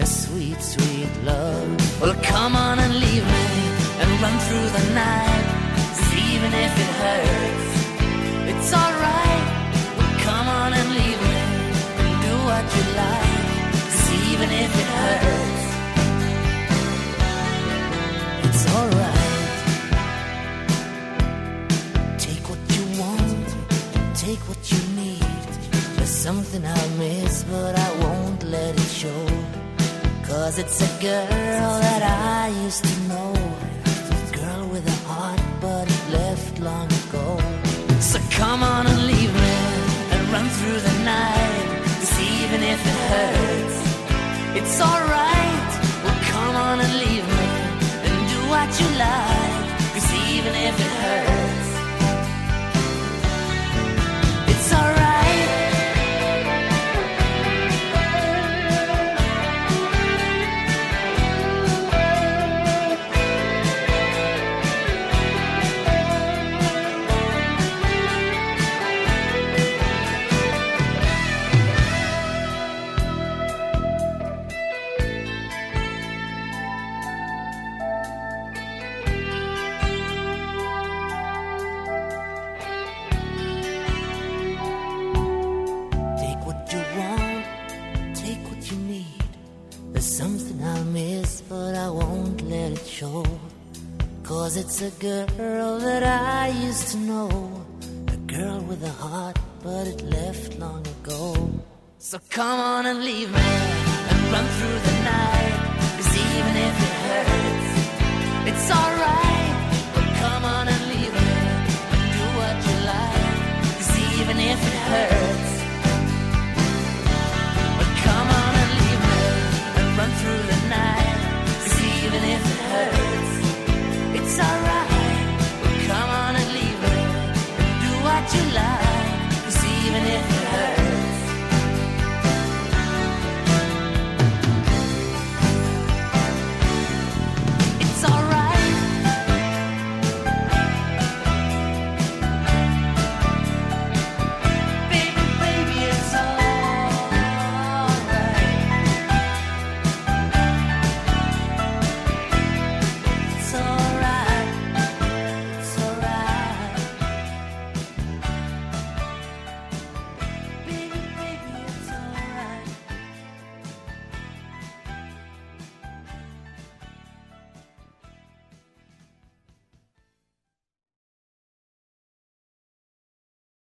your sweet, sweet love. Well, come on and leave me and run through the night. 'Cause even if it hurts, it's alright. Well, come on and leave me and do what you like. 'Cause even if it hurts, it's alright. Take what you want, take what you need. There's something I'll miss, but I won't let it show. 'Cause it's a girl that I used to know, a girl with a heart, but it left long ago. So come on and leave me and run through the night. 'Cause even if it hurts, it's alright. Well, come on and leave me and do what you like. 'Cause even if it hurts, it's alright. It's a girl that I used to know, a girl with a heart, but it left long ago. So come on and leave me and run through the night. 'Cause even if it hurts, it's alright. But come on and leave me and do what you like. 'Cause even if it hurts,